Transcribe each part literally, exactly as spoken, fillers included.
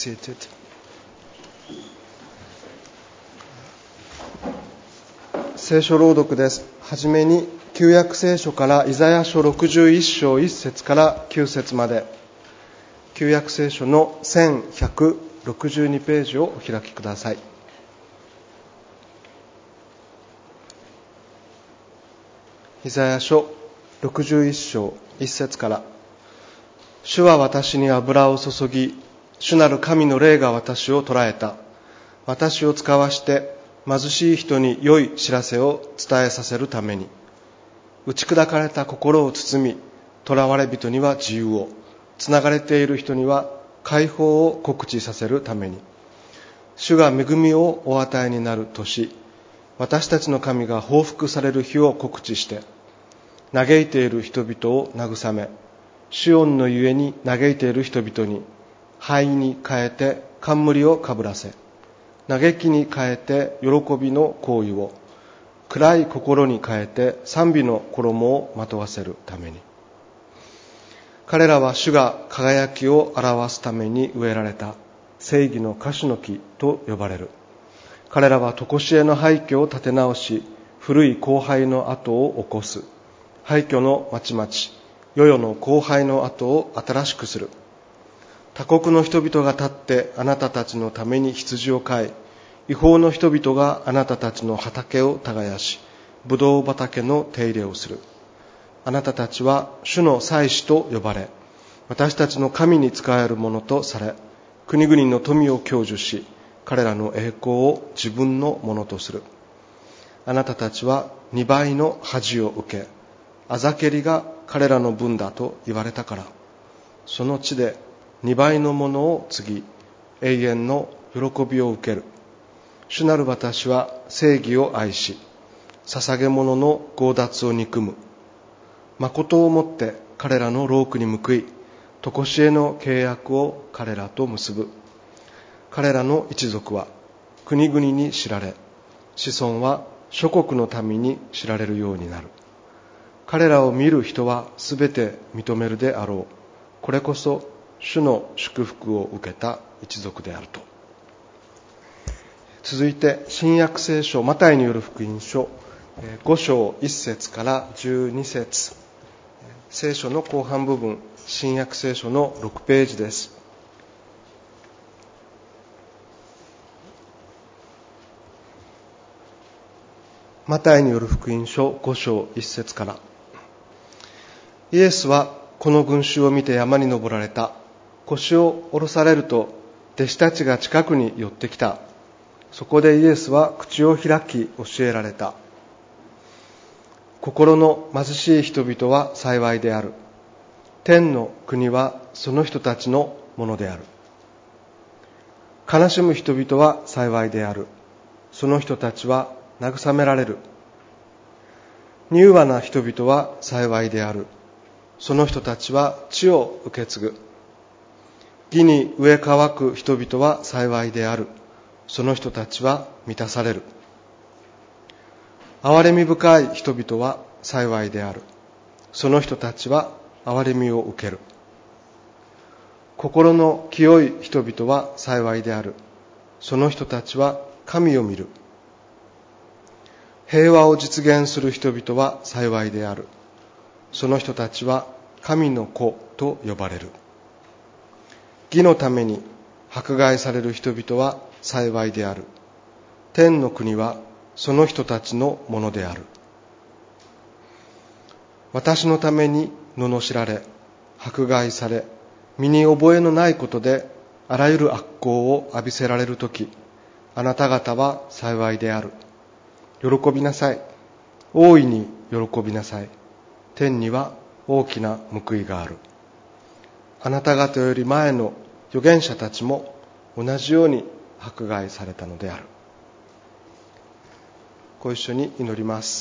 Seated. 聖書朗読です。はじめに旧約聖書からイザヤ書ろくじゅういっ章いっ節からきゅう節まで、旧約聖書のせんひゃくろくじゅうにページをお開きください。イザヤ書ろくじゅういっ章いっ節から。主は私に油を注ぎ、主なる神の霊が私を捉えた。私を使わして貧しい人に良い知らせを伝えさせるために、打ち砕かれた心を包み、囚われ人には自由を、つながれている人には解放を告知させるために、主が恵みをお与えになる年、私たちの神が報復される日を告知して、嘆いている人々を慰め、シオンのゆえに嘆いている人々に、灰に変えて冠をかぶらせ、嘆きに変えて喜びの香油を、暗い心に変えて賛美の衣をまとわせるために。彼らは主が輝きを表すために植えられた正義の樫の木と呼ばれる。彼らは常しえの廃墟を建て直し、古い荒廃の跡を起こす。廃墟の町々、世々の荒廃の跡を新しくする。他国の人々が立ってあなたたちのために羊を飼い、違法の人々があなたたちの畑を耕し、ブドウ畑の手入れをする。あなたたちは主の祭司と呼ばれ、私たちの神に仕えるものとされ、国々の富を享受し、彼らの栄光を自分のものとする。あなたたちは二倍の恥を受け、あざけりが彼らの分だと言われたから、その地で二倍のものを継ぎ、永遠の喜びを受ける。主なる私は正義を愛し、捧げ物の強奪を憎む。誠をもって彼らの労苦に報い、常しえの契約を彼らと結ぶ。彼らの一族は国々に知られ、子孫は諸国の民に知られるようになる。彼らを見る人はすべて認めるであろう。これこそ主の祝福を受けた一族であると。続いて新約聖書マタイによる福音書ご章いっ節からじゅうに節、聖書の後半部分、新約聖書のろくページです。マタイによる福音書ご章いっ節から。イエスはこの群衆を見て山に登られた。腰を下ろされると弟子たちが近くに寄ってきた。そこでイエスは口を開き教えられた。心の貧しい人々は幸いである。天の国はその人たちのものである。悲しむ人々は幸いである。その人たちは慰められる。柔和な人々は幸いである。その人たちは地を受け継ぐ。義に飢え渇く人々は幸いである。その人たちは満たされる。憐れみ深い人々は幸いである。その人たちは憐れみを受ける。心の清い人々は幸いである。その人たちは神を見る。平和を実現する人々は幸いである。その人たちは神の子と呼ばれる。義のために迫害される人々は幸いである。天の国はその人たちのものである。私のために罵られ、迫害され、身に覚えのないことであらゆる悪行を浴びせられるとき、あなた方は幸いである。喜びなさい。大いに喜びなさい。天には大きな報いがある。あなた方より前の預言者たちも同じように迫害されたのである。ご一緒に祈ります。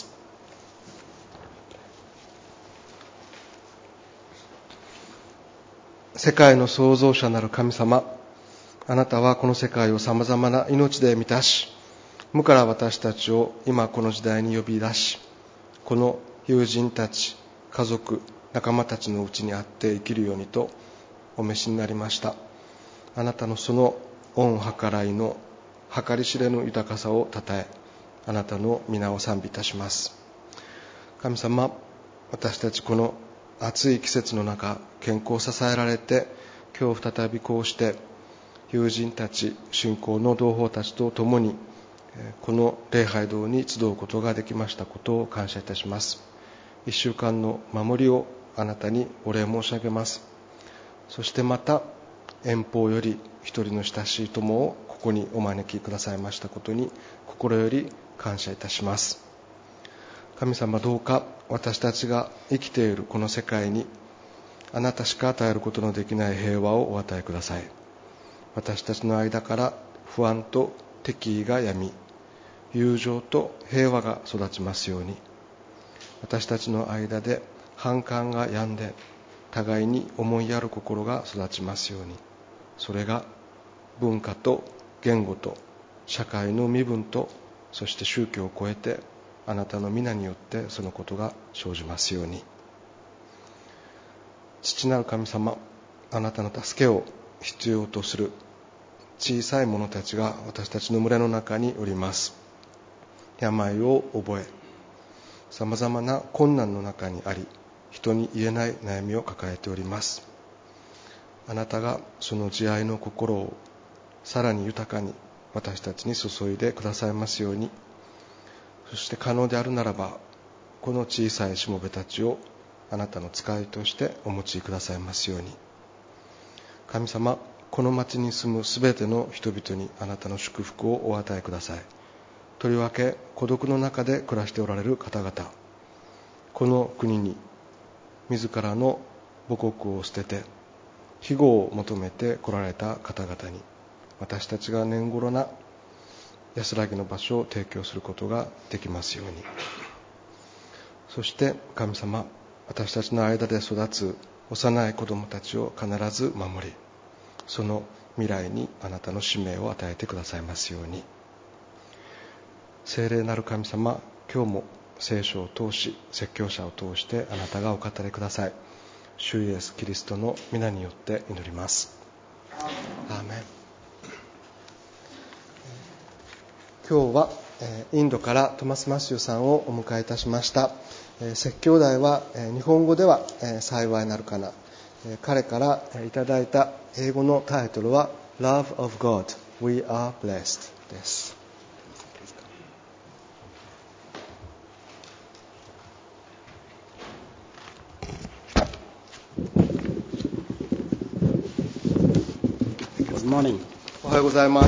世界の創造者なる神様、あなたはこの世界をさまざまな命で満たし、無から私たちを今この時代に呼び出し、この友人たち、家族、仲間たちのうちにあって生きるようにとお召しになりました。 あなたのその恩計らいの計り知れぬ豊かさをたたえ、あなたの皆を賛美いたします。神様、私たちこの暑い季節の中、健康を支えられて、今日再びこうして友人たち、信仰の同胞たちと共にこの礼拝堂に集うことができましたことを感謝いたします。一週間の守りをあなたにお礼申し上げます。そしてまた遠方より一人の親しい友をここにお招きくださいましたことに心より感謝いたします。神様、どうか私たちが生きているこの世界にあなたしか与えることのできない平和をお与えください。私たちの間から不安と敵意がやみ、友情と平和が育ちますように、私たちの間で反感が止んで互いに思いやる心が育ちますように、それが文化と言語と社会の身分とそして宗教を超えてあなたの皆によってそのことが生じますように。父なる神様、あなたの助けを必要とする小さい者たちが私たちの群れの中におります。病を覚え、さまざまな困難の中にあり、人に言えない悩みを抱えております。あなたがその慈愛の心をさらに豊かに私たちに注いでくださいますように、そして可能であるならばこの小さいしもべたちをあなたの使いとしてお持ちくださいますように。神様、この町に住むすべての人々にあなたの祝福をお与えください。とりわけ孤独の中で暮らしておられる方々、この国に自らの母国を捨てて庇護を求めて来られた方々に私たちが年頃な安らぎの場所を提供することができますように。そして神様、私たちの間で育つ幼い子供たちを必ず守り、その未来にあなたの使命を与えてくださいますように。聖霊なる神様、今日も聖書を通し説教者を通してあなたがお語りください。主イエスキリストの皆によって祈ります。アーメン。今日はインドからトマス・マシューさんをお迎えいたしました。説教題は日本語では幸いなるかな。彼からいただいた英語のタイトルは Love of God, We are blessed です。 Good morning. おはようございます。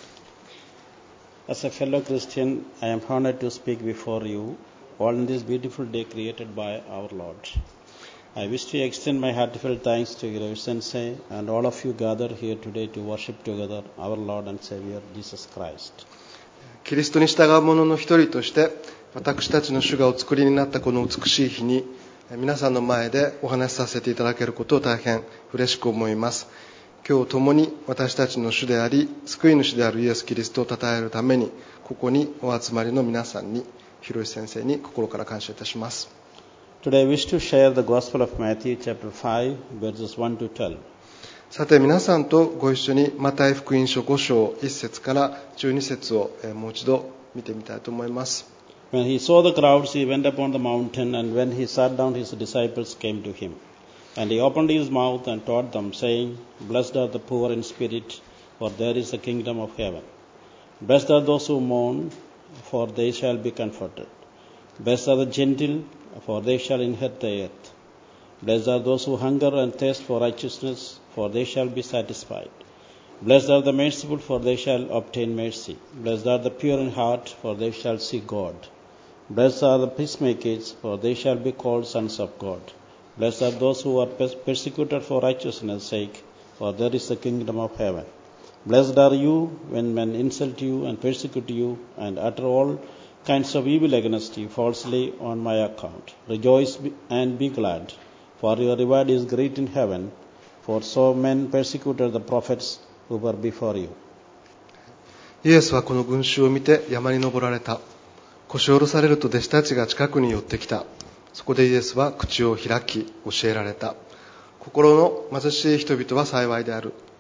As a fellow Christian, I am honored to speak before you on this beautiful day created by our Lord. I wish to extend my heartfelt thanks to Ravi Sensei and all of you gathered here today to worship together our Lord and Savior Jesus Christ. キリストに従う者の一人として私たちの主がお作りになったこの美しい日に皆さんの前でお話しさせていただけることを大変嬉しく思います。今日共に私たちの主であり救い主であるイエス・キリストを称えるためにここにお集まりの皆さんに、広石先生に心から感謝いたします。 Today I wish to share the Gospel of Matthew chapter five verses one to twelve. さて皆さんとご一緒にマタイ福音書ご章いち節からじゅうに節をもう一度見てみたいと思います。 When he saw the crowds, he went upon the mountain, and when he sat down, his disciples came to him. And he opened his mouth and taught them, saying, Blessed are the poor in spirit, for there is the kingdom of heaven. Blessed are those who mourn, for they shall be comforted. Blessed are the gentle, for they shall inherit the earth. Blessed are those who hunger and thirst for righteousness, for they shall be satisfied. Blessed are the merciful, for they shall obtain mercy. Blessed are the pure in heart, for they shall see God. Blessed are the peacemakers, for they shall be called sons of God. Blessed are those who are persecuted for righteousness' sake, for there is the kingdom of heaven. Blessed are you when men insult you and persecute you and utter all kinds of evil against you falsely on my account. Rejoice and be glad, for your reward is great in heaven, for so men persecuted the prophets who were before you. イエスはこの群衆を見て山に登られた。腰を下ろされると弟子たちが近くに寄ってきた。そこでイエスは口を開き教えられた。心の貧しい人々は幸いである。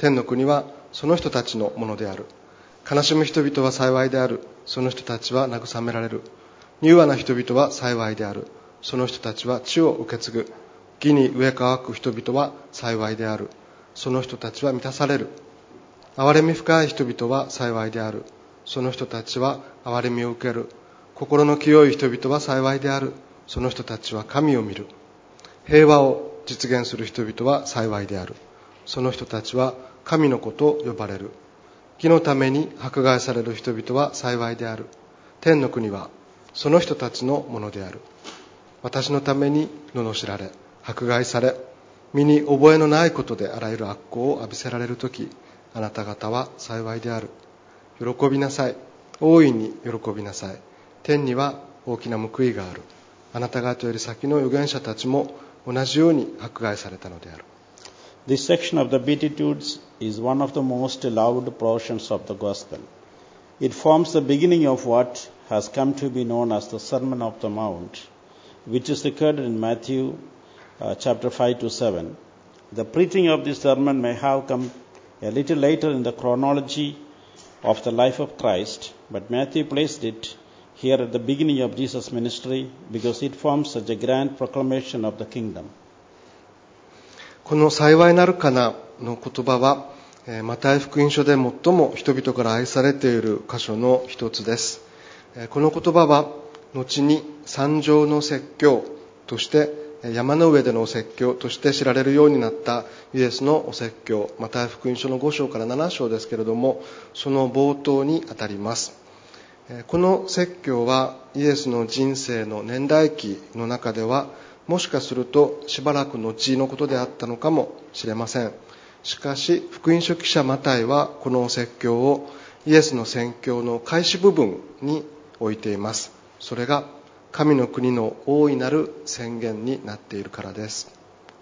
天の国はその人たちのものである。悲しむ人々は幸いである。その人たちは慰められる。柔和な人々は幸いである。その人たちは地を受け継ぐ。義に植え乾く人々は幸いである。その人たちは満たされる。憐れみ深い人々は幸いである。その人たちは憐れみを受ける。心の清い人々は幸いである。その人たちは神を見る。平和を実現する人々は幸いである。その人たちは神の子と呼ばれる。義のために迫害される人々は幸いである。天の国はその人たちのものである。私のために罵られ、迫害され、身に覚えのないことであらゆる悪行を浴びせられるとき、あなた方は幸いである。喜びなさい。大いに喜びなさい。天には大きな報いがある。あなた方より先の預言者たちも同じように迫害されたのである。 This section of the Beatitudes is one of the most loved portions of the Gospel. It forms the beginning of what has come to be known as the Sermon of the Mount, which is recorded in Matthew uh, chapter five to seven. The preaching of this sermon may have come a little later in the chronology of the life of Christ, but Matthew placed it here at the beginning of Jesus' ministry because it forms such a grand proclamation of the kingdom. この幸いなるかなの言葉は、マタイ福音書で最も人々から愛されている箇所の一つです。この言葉は後に山上の説教として山の上でのお説教として知られるようになったイエスのお説教、マタイ福音書のご章からなな章ですけれども、その冒頭にあたります。この説教はイエスの人生の年代記の中ではもしかするとしばらく後のことであったのかもしれません。しかし福音書記者マタイはこの説教をイエスの宣教の開始部分に置いています。それが神の国の大いなる宣言になっているからです。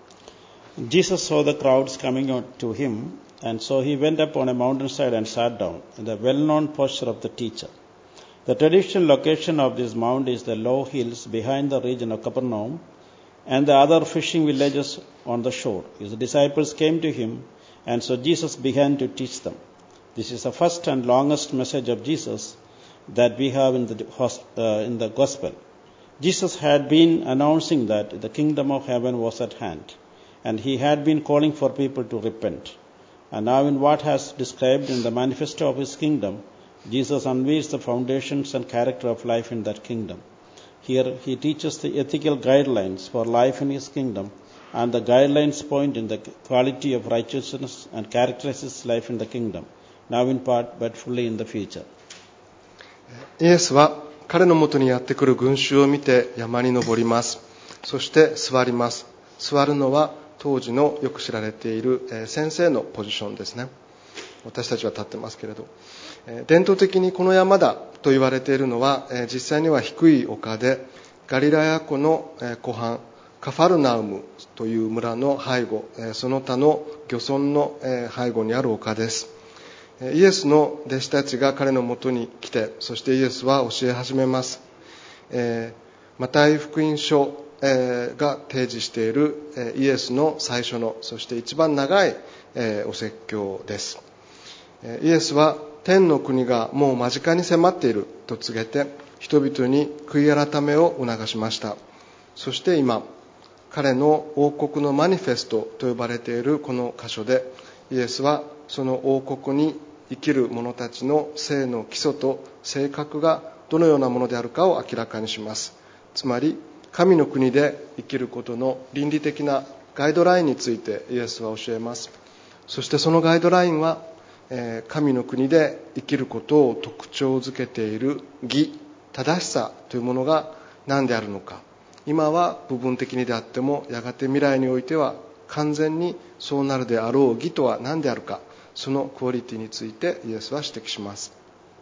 Jesus saw the crowds coming to him, and so he went up on a mountainside and sat down in the well-known posture of the teacher. The traditional location of this mount is the low hills behind the region of Capernaum and the other fishing villages on the shore. His disciples came to him, and so Jesus began to teach them. This is the first and longest message of Jesus that we have in the, uh, in the Gospel. Jesus had been announcing that the kingdom of heaven was at hand, and he had been calling for people to repent. And now in what has described in the manifesto of his kingdom, Jesus unveils the foundations and character of life in that kingdom. Here he teaches the ethical guidelines for life in his kingdom, and the guidelines point in the quality of righteousness and characterizes life in the kingdom, now in part but fully in the future. イエスは彼のもとにやってくる群衆を見て山に登ります。そして座ります。座るのは当時のよく知られている先生のポジションですね。私たちは立ってますけれど、伝統的にこの山だと言われているのは実際には低い丘で、ガリラヤ湖の湖畔カファルナウムという村の背後、その他の漁村の背後にある丘です。イエスの弟子たちが彼のもとに来て、そしてイエスは教え始めます。マタイ福音書が提示しているイエスの最初の、そして一番長いお説教です。イエスは天の国がもう間近に迫っていると告げて、人々に悔い改めを促しました。そして今、彼の王国のマニフェストと呼ばれているこの箇所で、イエスはその王国に生きる者たちの性の基礎と性格がどのようなものであるかを明らかにします。つまり神の国で生きることの倫理的なガイドラインについてイエスは教えます。そしてそのガイドラインは神の国で生きることを特徴づけている義、正しさというものが何であるのか、今は部分的にであってもやがて未来においては完全にそうなるであろう義とは何であるか、そのクオリティについてイエスは指摘します。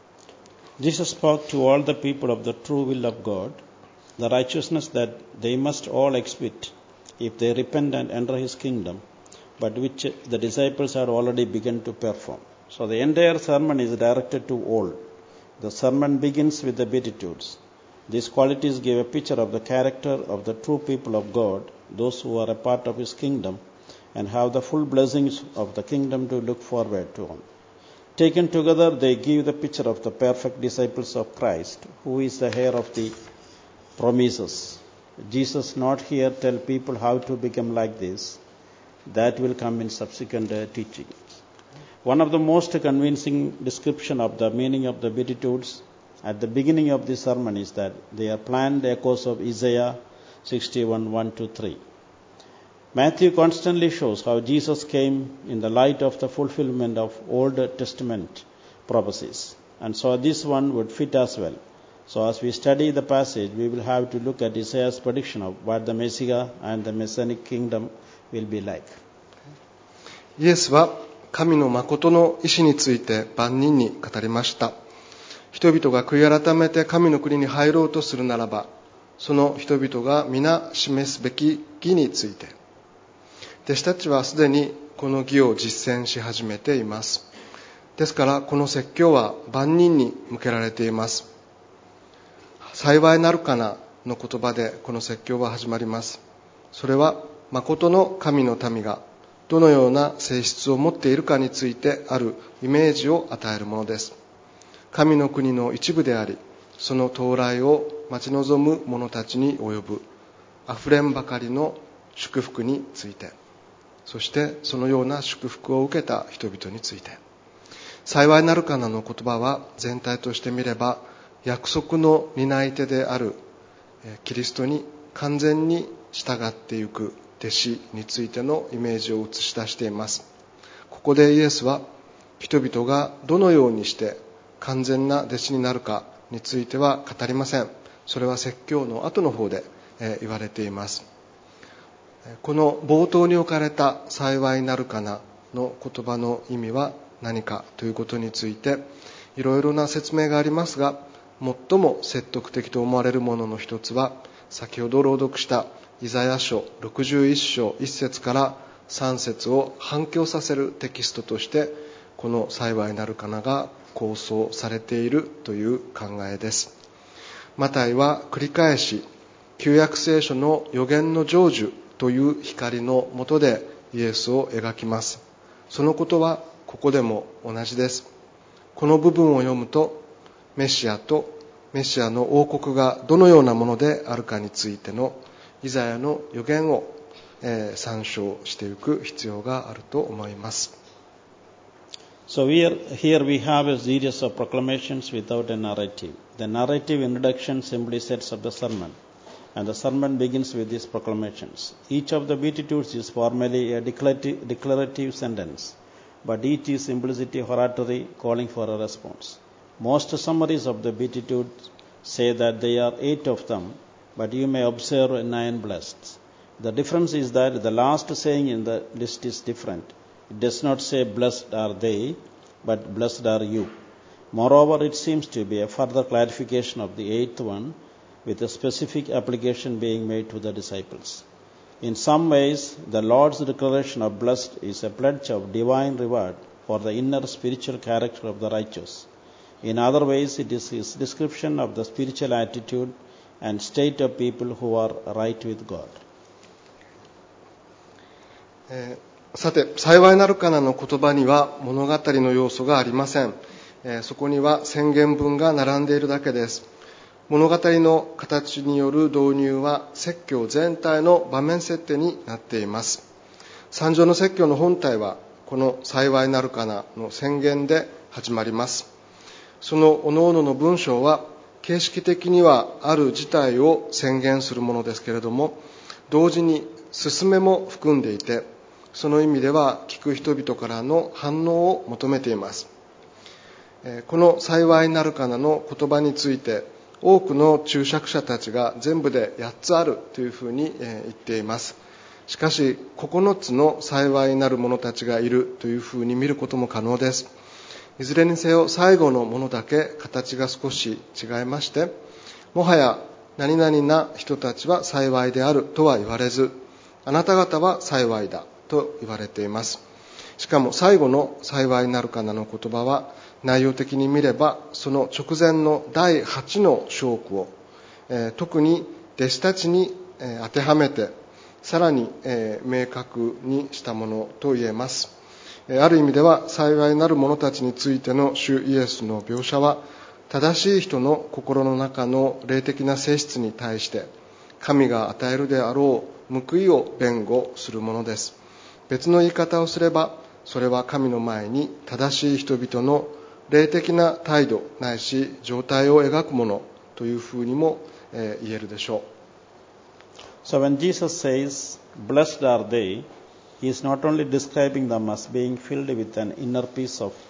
Jesus spoke to all the people of the true will of God, the righteousness that they must all exhibit if they repent and enter his kingdom, but which the disciples had already begun to perform. So the entire sermon is directed to all. The sermon begins with the Beatitudes. These qualities give a picture of the character of the true people of God, those who are a part of his kingdom, and have the full blessings of the kingdom to look forward to. Taken together, they give the picture of the perfect disciples of Christ, who is the heir of the promises. Jesus not here tell people how to become like this. That will come in subsequent uh, teachings. One of the most convincing description of the meaning of the Beatitudes at the beginning of this sermon is that they are planned echoes of Isaiah sixty-one, one to three. Matthew constantly shows how Jesus came in the light of the fulfillment of Old Testament prophecies, and so this one would fit as well. So as we study the passage, we will have to look at Isaiah's prediction of what the Messiah and the Messianic kingdom will be like. イエスは神の誠の意志について万人に語りました。人々が悔い改めて神の国に入ろうとするならば、その人々が皆示すべき義について、弟子たちはすでにこの義を実践し始めています。ですからこの説教は万人に向けられています。幸いなるかなの言葉でこの説教は始まります。それは誠の神の民がどのような性質を持っているかについてあるイメージを与えるものです。神の国の一部であり、その到来を待ち望む者たちに及ぶあふれんばかりの祝福について、そしてそのような祝福を受けた人々について、幸いなるかなの言葉は全体として見れば約束の担い手であるキリストに完全に従っていく弟子についてのイメージを映し出しています。ここでイエスは人々がどのようにして完全な弟子になるかについては語りません。それは説教の後の方で言われています。この冒頭に置かれた幸いなるかなの言葉の意味は何かということについていろいろな説明がありますが、最も説得的と思われるものの一つは、先ほど朗読したイザヤ書ろくじゅういっ章いち節からさん節を反響させるテキストとして、この幸いなるかなが構想されているという考えです。マタイは繰り返し旧約聖書の預言の成就という光の下でイエスを描きます。そのことはここでも同じです。この部分を読むと、メシアとメシアの王国がどのようなものであるかについてのイザヤの預言を、えー、参照していく必要があると思います。 So here, here we have a series of proclamations without a narrative. The narrative introduction simply sets up the sermon, and the sermon begins with these proclamations. Each of the Beatitudes is formally a declarative, declarative sentence, but each is implicitly hortatory, calling for a response. Most summaries of the Beatitudes say that there are eight of them, but you may observe nine blessed. The difference is that the last saying in the list is different. It does not say blessed are they, but blessed are you. Moreover, it seems to be a further clarification of the eighth one, with a specific application being made to the disciples. In some ways, the Lord's declaration of blessed is a pledge of divine reward for the inner spiritual character of the righteous. In other ways, it is his description of the spiritual attitude and state of people who are right with God. えーさて、幸いなるかなの言葉には物語の要素がありません。えー、そこには宣言文が並んでいるだけです。物語の形による導入は説教全体の場面設定になっています。三条の説教の本体はこの幸いなるかなの宣言で始まります。その各々の文章は形式的にはある事態を宣言するものですけれども、同時に勧めも含んでいて、その意味では聞く人々からの反応を求めています。この幸いなるかなの言葉について多くの注釈者たちが全部でやっつあるというふうに言っています。しかしここのつの幸いなる者たちがいるというふうに見ることも可能です。いずれにせよ最後のものだけ形が少し違いまして、もはや何々な人たちは幸いであるとは言われず、あなた方は幸いだと言われています。しかも最後の幸いなるかなの言葉は内容的に見ればその直前のだいはちの章句を、えー、特に弟子たちに、えー、当てはめてさらに、えー、明確にしたものと言えます。ある意味では幸いなる者たちについての主イエスの描写は、正しい人の心の中の霊的な性質に対して神が与えるであろう報いを弁護するものです。別の言い方をすれば、それは神の前に正しい人々の霊的な態度ないし状態を描くものというふうにも言えるでしょう。 So when Jesus says, "Blessed are they," he is not only describing them as being filled with an inner peace of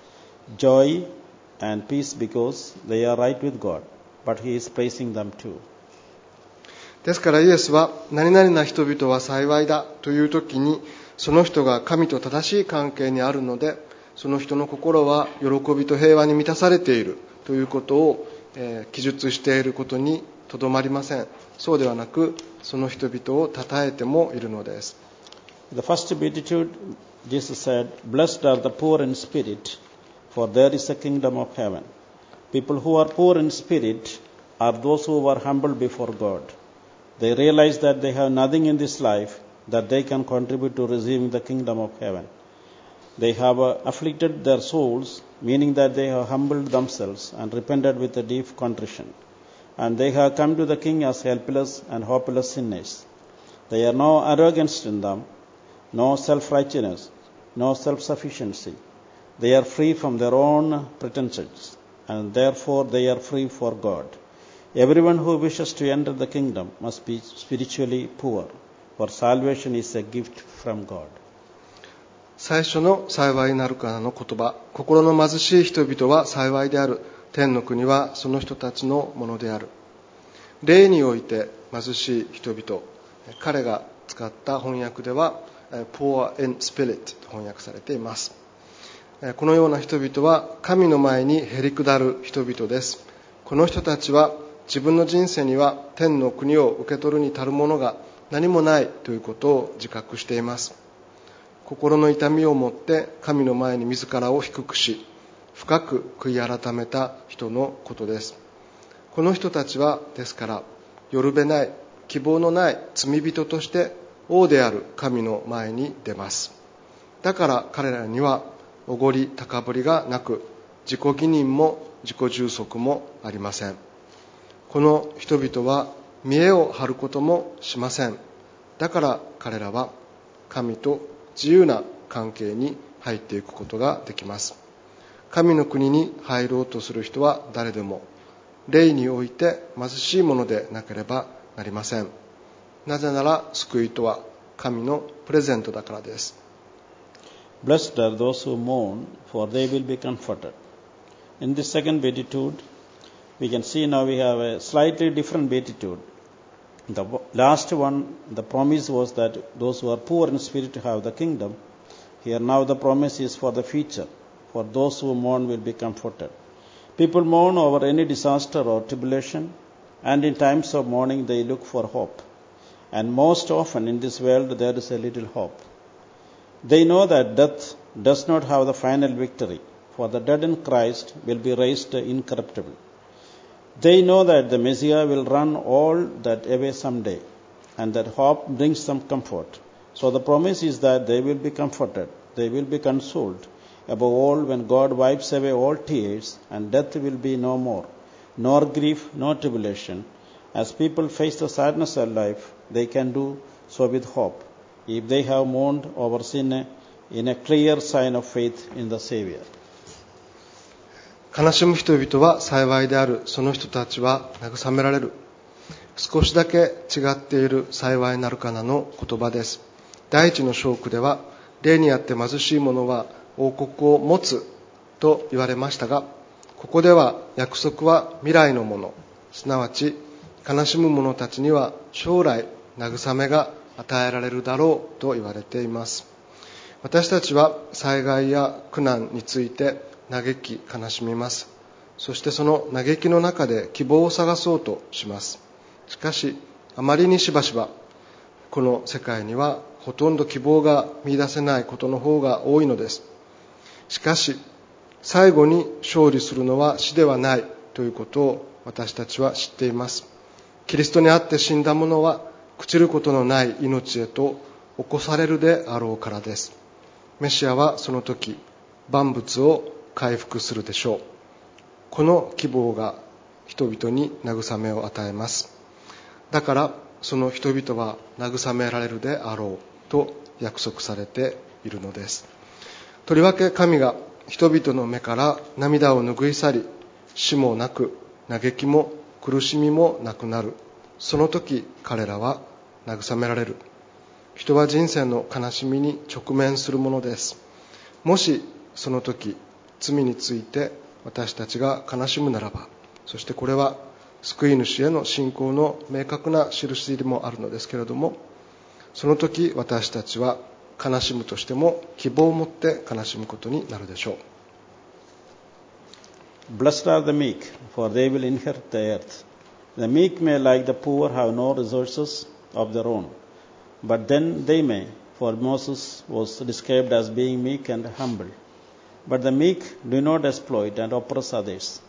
joy and peace because they are right with God, but he is praising them too. ですからイエスは何々な人々は幸いだという時に、その人が神と正しい関係にあるので、その人の心は喜びと平和に満たされているということを、えー、記述していることにとどまりません。そうではなく、その人々を称えてもいるのです。 The first beatitude, Jesus said, "Blessed are the poor in spirit, for there is a kingdom of heaven." People who are poor in spirit are those who are humble before God. They realize that they have nothing in this life that they can contribute to receiving the kingdom of heaven. They have uh, afflicted their souls, meaning that they have humbled themselves and repented with a deep contrition. And they have come to the King as helpless and hopeless sinners. There are no arrogance in them, no self-righteousness, no self-sufficiency. They are free from their own pretensions, and therefore they are free for God. Everyone who wishes to enter the kingdom must be spiritually poor, for salvation is a gift from God. 最初の幸いなるからの言葉、心の貧しい人々は幸いである。天の国はその人たちのものである。霊において貧しい人々、彼が使った翻訳では poor in spirit と翻訳されています。このような人々は神の前にへり下る人々です。この人たちは自分の人生には天の国を受け取るに足るものが何もないということを自覚しています。心の痛みを持って神の前に自らを低くし、深く悔い改めた人のことです。この人たちはですからよるべない、希望のない罪人として王である神の前に出ます。だから彼らにはおごり高ぶりがなく、自己義認も自己充足もありません。この人々は見栄を張ることもしません。だから彼らは神と自由な関係に入っていくことができます。神の国に入ろうとする人は誰でも霊において貧しいものでなければなりません。なぜなら救いとは神のプレゼントだからです。 Blessed are those who mourn, for they will be comforted. In this second beatitude, we can see now we have a slightly different beatitude. The last one, the promise was that those who are poor in spirit have the kingdom. Here now the promise is for the future. For those who mourn will be comforted. People mourn over any disaster or tribulation, and in times of mourning they look for hope. And most often in this world there is a little hope. They know that death does not have the final victory, for the dead in Christ will be raised incorruptible. They know that the Messiah will run all that away someday, and that hope brings them comfort. So the promise is that they will be comforted, they will be consoled. Above all, when God wipes away all tears, and death will be no more, nor grief, nor tribulation. As people face the sadness of life, they can do so with hope, if they have mourned over sin in a clear sign of faith in the Savior. 悲しむ人々は幸いである。その人たちは慰められる。少しだけ違っている幸いなるかなの言葉です。第一の章句では、霊にあって貧しい者は王国を持つと言われましたが、ここでは約束は未来のもの、すなわち悲しむ者たちには将来慰めが与えられるだろうと言われています。私たちは災害や苦難について嘆き悲しみます。そしてその嘆きの中で希望を探そうとします。しかしあまりにしばしばこの世界にはほとんど希望が見出せないことの方が多いのです。しかし最後に勝利するのは死ではないということを私たちは知っています。キリストにあって死んだ者は朽ちることのない命へと起こされるであろうからです。メシアはその時、万物を回復するでしょう。この希望が人々に慰めを与えます。だからその人々は慰められるであろうと約束されているのです。とりわけ神が人々の目から涙を拭い去り、死もなく嘆きも苦しみもなくなる。その時彼らは慰められる。人は人生の悲しみに直面するものです。もしその時罪について私たちが悲しむならば、そしてこれは救い主への信仰の明確な印でもあるのですけれども、その時私たちは悲しむとしても希望を持って悲しむことになるでしょう。 Blessed are the meek, for they will inherit the earth. The meek may, like the poor, have no resources of their own, but then they may, for Moses was described as being meek and humble. But the meek do not exploit and oppress others.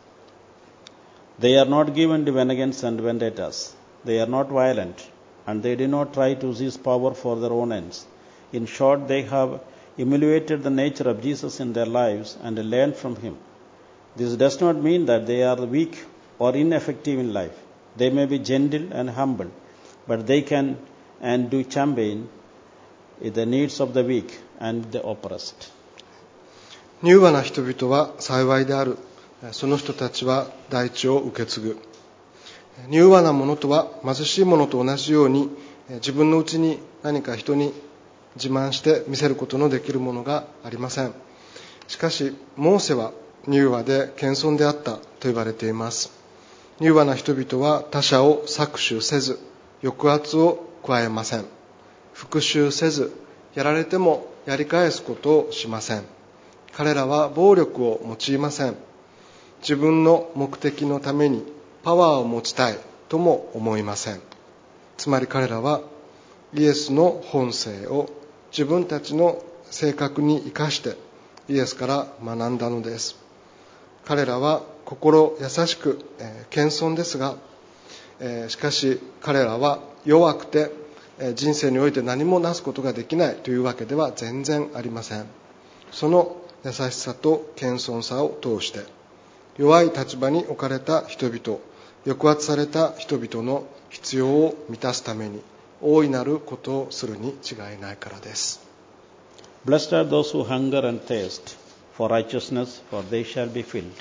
They are not given to vengeance and vendettas. They are not violent, and they do not try to seize power for their own ends. In short, they have emulated the nature of Jesus in their lives and learned from him. This does not mean that they are weak or ineffective in life. They may be gentle and humble, but they can and do champion the needs of the weak and the oppressed. 柔和な人々は幸いである。その人たちは大地を受け継ぐ。柔和なものとは貧しいものと同じように、自分のうちに何か人に自慢して見せることのできるものがありません。しかしモーセは柔和で謙遜であったと言われています。柔和な人々は他者を搾取せず、抑圧を加えません。復讐せず、やられてもやり返すことをしません。彼らは暴力を用いません。自分の目的のためにパワーを持ちたいとも思いません。つまり彼らはイエスの本性を自分たちの性格に生かしてイエスから学んだのです。彼らは心優しく、えー、謙遜ですが、えー、しかし彼らは弱くて、えー、人生において何もなすことができないというわけでは全然ありません。その優しさと謙遜さを通して弱い立場に置かれた人々、抑圧された人々の必要を満たすために大いなることをするに違いないからです。 Blessed are those who hunger and thirst for righteousness, for they shall be filled.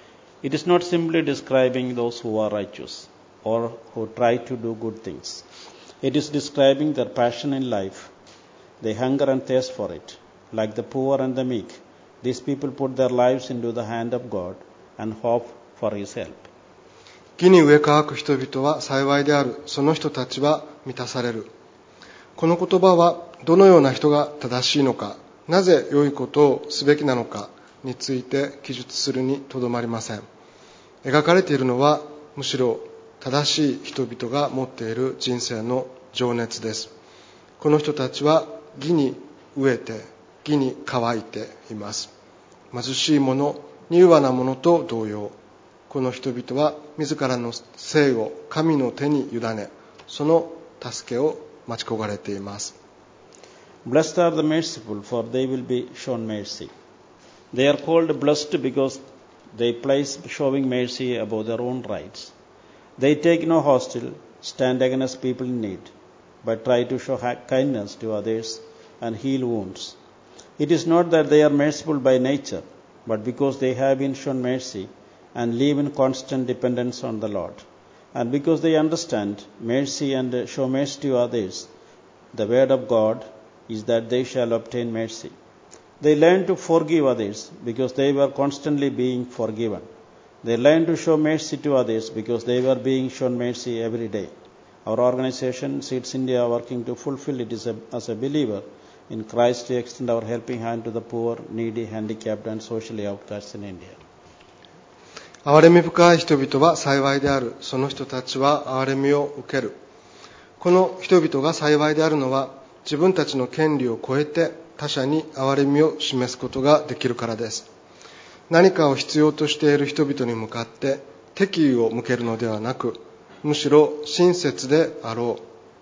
It is not simply describing those who are righteous or who try to do good things. It is describing their passion in life. They hunger and thirst for it. Like the poor and the meek, these people put their lives into the hand of God and hope for his help. 義に植え乾く人々は幸いである。その人たちは満たされる。この言葉はどのような人が正しいのか、なぜ良いことをすべきなのかについて記述するにとどまりません。描かれているのはむしろ正しい人々が持っている人生の情熱です。この人たちは義に飢えて義に乾いています。貧しい者、柔和な者と同様、この人々は自らの生を神の手に委ね、その助けを待ち焦がれています。 Blessed are the merciful, for they will be shown mercy. They are called blessed because they place showing mercy above their own rights. They take no hostile stand against people in need, but try to show kindness to others and heal wounds. It is not that they are merciful by nature, but because they have been shown mercy and live in constant dependence on the Lord. And because they understand mercy and show mercy to others, the word of God is that they shall obtain mercy. They learn to forgive others because they were constantly being forgiven. They learn to show mercy to others because they were being shown mercy every day. Our organization, Seeds India, working to fulfill it as a, as a believer in Christ to extend our helping hand to the poor, needy, handicapped and socially outcasts in India. 憐れみ深い人々は幸いである。その人たちは憐れみを受ける。この人々が幸いであるのは、自分たちの権利を超えて他者に憐れみを示すことができるからです。何かを必要としている人々に向かって敵意を向けるのではなく、むしろ親切であろう。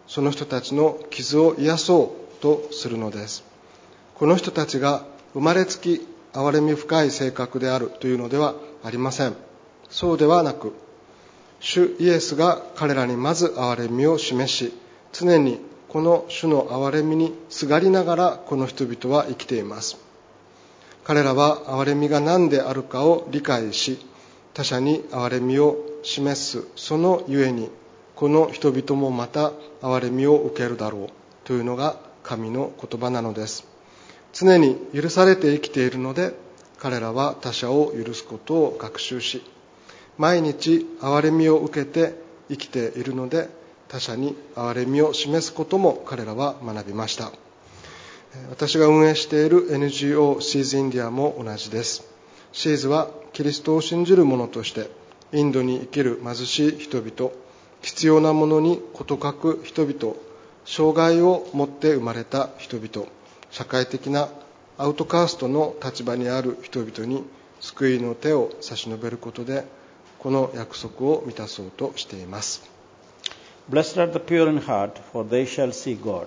その人たちの傷を癒そうとするのです。この人たちが生まれつき憐れみ深い性格であるというのではありません。そうではなく、主イエスが彼らにまず憐れみを示し、常にこの主の憐れみにすがりながらこの人々は生きています。彼らは憐れみが何であるかを理解し、他者に憐れみを示すそのゆえに、この人々もまた憐れみを受けるだろうというのが神の言葉なのです。常に許されて生きているので、彼らは他者を許すことを学習し、毎日憐れみを受けて生きているので、他者に憐れみを示すことも彼らは学びました。私が運営している エヌジーオー シーズインディアも同じです。シーズはキリストを信じる者としてインドに生きる貧しい人々、必要なものに事欠く人々、障害を持って生まれた人々、社会的なアウトカーストの立場にある人々に救いの手を差し伸べることで、この約束を満たそうとしています。 Blessed are the pure in heart, for they shall see God.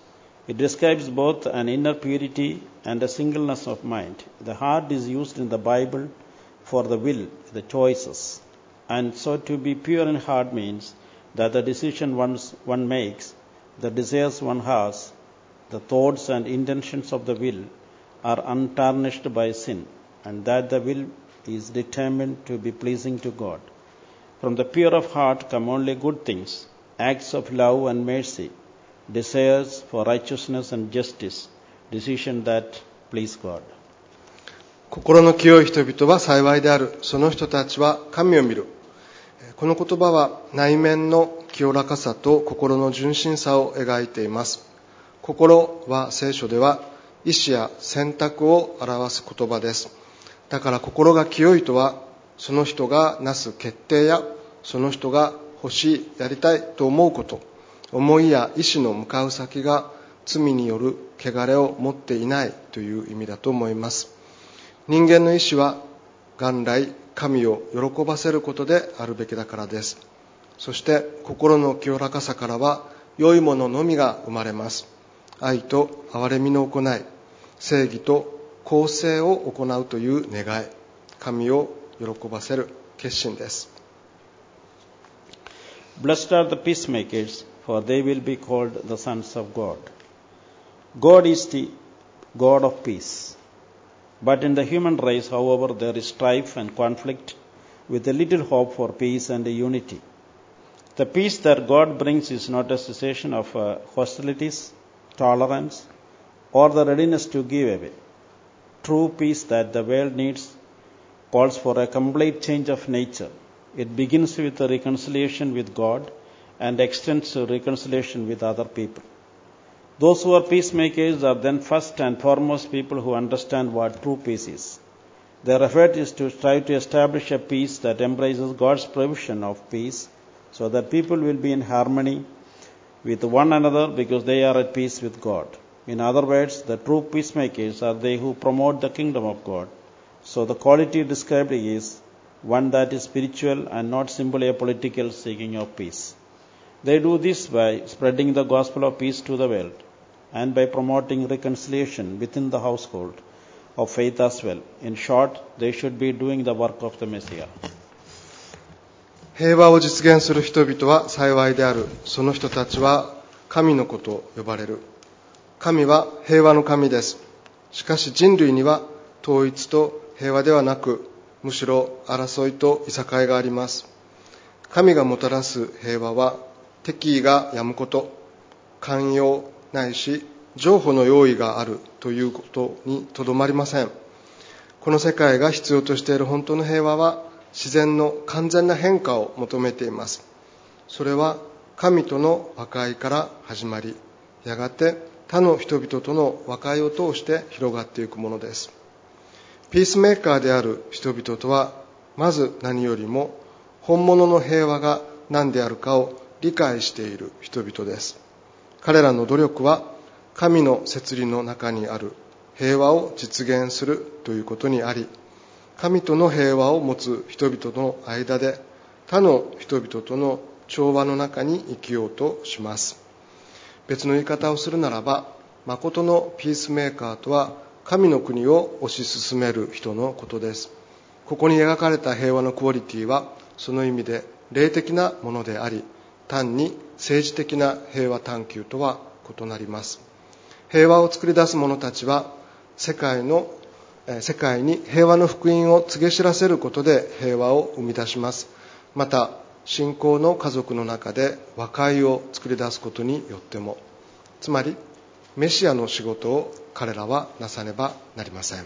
It describes both an inner purity and a singleness of mind. The heart is used in the Bible for the will, the choices. And so to be pure in heart means that the decision one's, one makes, the desires one has, the thoughts and intentions of the will are untarnished by sin, and that the will is determined to be pleasing to God. From the pure of heart come only good things, acts of love and mercy, desires for righteousness and justice, decisions that please God. 心の清い人々は幸いである。その人たちは神を見る。この言葉は内面の清らかさと心の純真さを描いています。心は聖書では意志や選択を表す言葉です。だから心が清いとは、その人がなす決定やその人が欲しい、やりたいと思うこと、思いや意志の向かう先が罪による汚れを持っていないという意味だと思います。人間の意志は元来神を喜ばせることであるべきだからです。そして心の清らかさからは良いもののみが生まれます。愛と憐れみの行い、正義と公正を行うという願い、神を喜ばせる決心です。 Blessed are the peacemakers, for they will be called the sons of God. God is the God of peace. But in the human race, however, there is strife and conflict with a little hope for peace and unity. The peace that God brings is not a cessation of uh, hostilities, tolerance, or the readiness to give away. True peace that the world needs calls for a complete change of nature. It begins with a reconciliation with God and extends to reconciliation with other people. Those who are peacemakers are then first and foremost people who understand what true peace is. Their effort is to strive to establish a peace that embraces God's provision of peace, so that people will be in harmony with one another because they are at peace with God. In other words, the true peacemakers are they who promote the kingdom of God. So the quality described is one that is spiritual and not simply a political seeking of peace. They do this by spreading the gospel of peace to the world and by promoting reconciliation within the household of faith as well. In short, they should be doing the work of the Messiah. 平和を実現する人々は幸いである。その人たちは神の子と呼ばれる。神は平和の神です。しかし人類には統一と平和ではなく、むしろ争いといさかいがあります。神がもたらす平和は敵意がやむこと、寛容ないし譲歩の用意があるということにとどまりません。この世界が必要としている本当の平和は自然の完全な変化を求めています。それは神との和解から始まり、やがて他の人々との和解を通して広がっていくものです。ピースメーカーである人々とは、まず何よりも本物の平和が何であるかを理解している人々です。彼らの努力は神の摂理の中にある平和を実現するということにあり、神との平和を持つ人々の間で他の人々との調和の中に生きようとします。 別の言い方をするならば、誠のピースメーカーとは神の国を推し進める人のことです。ここに描かれた平和のクオリティは、その意味で霊的なものであり、単に政治的な平和探求とは異なります。平和を作り出す者たちは、世界の世界に平和の福音を告げ知らせることで平和を生み出します。また、信仰の家族の中で和解を作り出すことによっても、つまりメシアの仕事を彼らはなさねばなりません。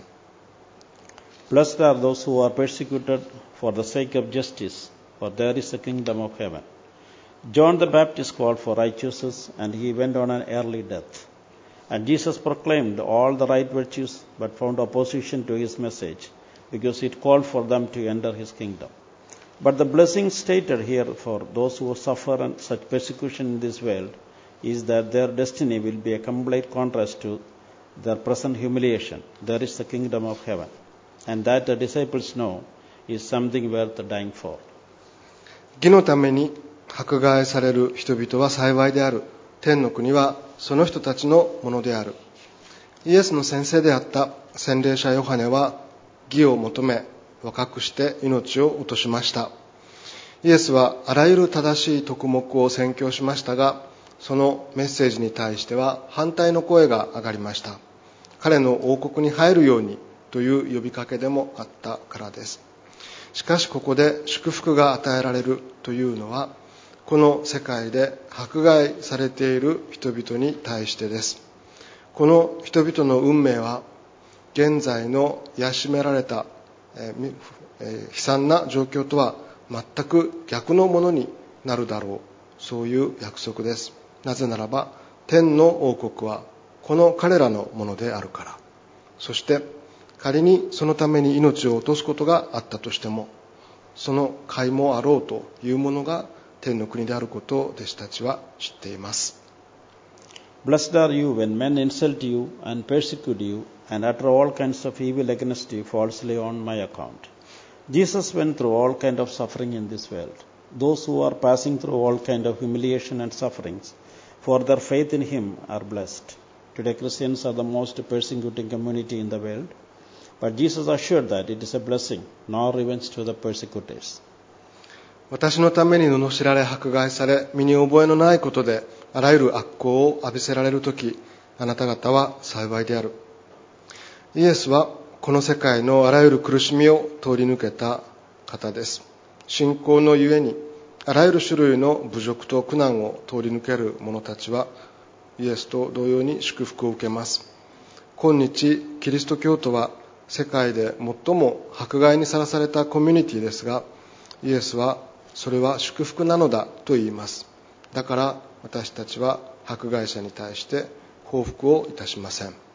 Blessed are those who are persecuted for the sake of justice, for there is the kingdom of heaven. John the Baptist called for righteousness, and he went on an early death. And Jesus proclaimed all the right virtues, but found opposition to his message, because it called for them to enter his kingdom. But the blessing stated here for those who suffer such persecution in this world is that their destiny will be a complete contrast to their present humiliation. There is the kingdom of heaven. And that the disciples know is something worth dying for. 義のために迫害される人々は幸いである。天の国はその人たちのものである。イエスの先生であった洗礼者ヨハネは義を求め、若くして命を落としました。イエスはあらゆる正しい徳目を宣教しましたが、そのメッセージに対しては反対の声が上がりました。彼の王国に入るようにという呼びかけでもあったからです。しかしここで祝福が与えられるというのは、この世界で迫害されている人々に対してです。この人々の運命は、現在の養められた、えーえー、悲惨な状況とは全く逆のものになるだろう。そういう約束です。なぜならば、天の王国はこの彼らのものであるから。そして仮にそのために命を落とすことがあったとしても、その甲斐もあろうというものが天の国であることを弟子たちは知っています。 Blessed are you when men insult you and persecute you and utter all kinds of evil against you falsely on my account. Jesus went through all kinds of suffering in this world. Those who are passing through all kinds of humiliation and sufferings for their faith in him are blessed. Today Christians are the most persecuting community in the world, but Jesus assured that it is a blessing, nor revenge to the persecutors. 私のために罵られ迫害され、身に覚えのないことであらゆる悪行を浴びせられるとき、あなた方は幸いである。イエスはこの世界のあらゆる苦しみを通り抜けた方です。信仰のゆえにあらゆる種類の侮辱と苦難を通り抜ける者たちはイエスと同様に祝福を受けます。今日キリスト教徒は世界で最も迫害にさらされたコミュニティですが、イエスはそれは祝福なのだと言います。だから私たちは迫害者に対して報復をいたしません。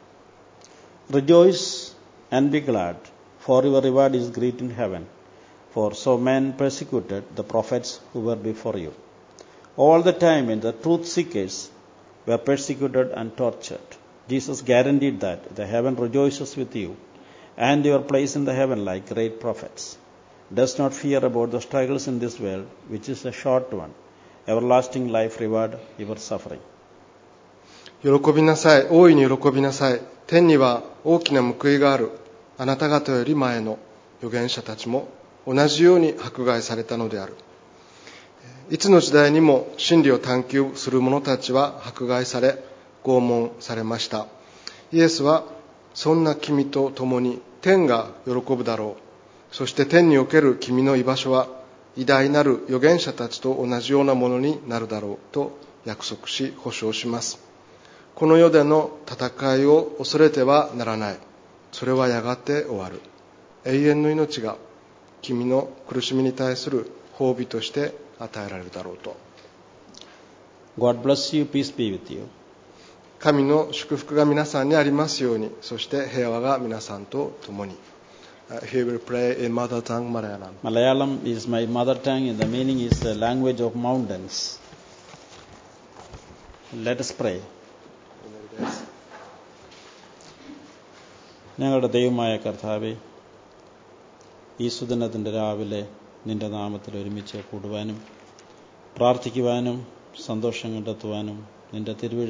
Rejoice and be glad, for your reward is great in heaven. For so men persecuted the prophets who were before you. All the time when the truth seekers were persecuted and tortured, Jesus guaranteed that the heaven rejoices with you and your place in the heaven like great prophets. Does not fear about the struggles in this world, which is a short one. Everlasting life reward your suffering. 喜びなさい、大いに喜びなさい。天には大きな報いがある。あなた方より前の預言者たちも同じように迫害されたのである。いつの時代にも真理を探求する者たちは迫害され、拷問されました。イエスはそんな君と共に天が喜ぶだろう。そして天における君の居場所は偉大なる預言者たちと同じようなものになるだろうと約束し保証します。この世での戦いを恐れてはならない。それはやがて終わる。永遠の命が君の苦しみに対する褒美として与えられるだろうと。 God bless you, peace be with you. 神の祝福が皆さんにありますように、そして平和が皆さんと共に。He will pray in mother tongue Malayalam. Malayalam is my mother tongue and the meaning is the language of mountains. Let us pray. ഞങ്ങളുടെ ദൈവമായ കർത്താവേ, ഈ സുദിനത്തിൻ്റെ രാവിലെ നിന്റെ നാമത്തിൽ ഒരുമിച്ച് കൂടുവാനും പ്രാർത്ഥിക്കുവാനും സന്തോഷം കണ്ടെത്തുവാനും നിന്റെ തിരുവഴി